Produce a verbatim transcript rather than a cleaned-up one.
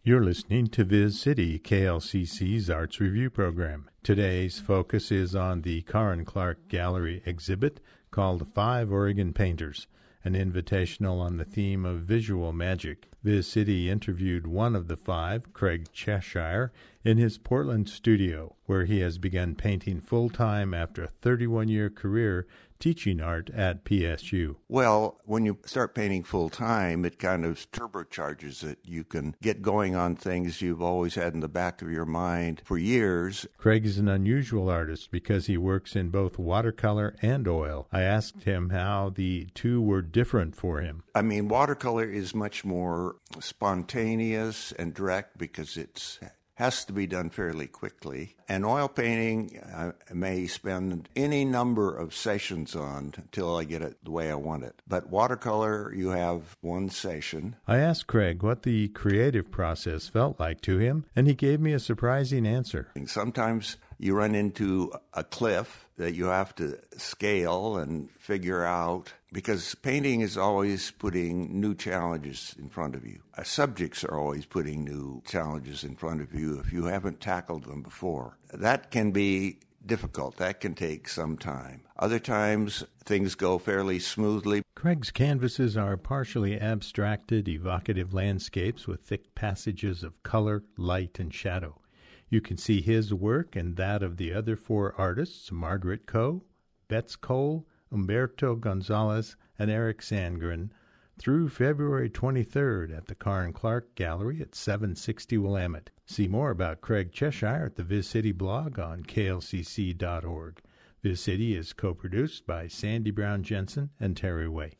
You're listening to Viz City, K L C C's Arts Review program. Today's focus is on the Karin Clark Gallery exhibit called Five Oregon Painters, an invitational on the theme of visual magic. Viz City interviewed one of the five, Craig Cheshire, in his Portland studio, where he has begun painting full-time after a thirty-one-year career teaching art at P S U. Well, when you start painting full-time, it kind of turbocharges it. You can get going on things you've always had in the back of your mind for years. Craig is an unusual artist because he works in both watercolor and oil. I asked him how the two were different for him. I mean, watercolor is much more spontaneous and direct because it's has to be done fairly quickly. And oil painting, I may spend any number of sessions on until I get it the way I want it. But watercolor, you have one session. I asked Craig what the creative process felt like to him, and he gave me a surprising answer. Sometimes you run into a cliff that you have to scale and figure out, because painting is always putting new challenges in front of you. Uh, subjects are always putting new challenges in front of you if you haven't tackled them before. That can be difficult. That can take some time. Other times, things go fairly smoothly. Craig's canvases are partially abstracted, evocative landscapes with thick passages of color, light, and shadow. You can see his work and that of the other four artists, Margaret Coe, Betts Cole, Humberto Gonzalez, and Eric Sandgren, through February twenty-third at the Karin Clark Gallery at seven sixty Willamette. See more about Craig Cheshire at the Viz City blog on K L C C dot org. Viz City is co-produced by Sandy Brown Jensen and Terry Way.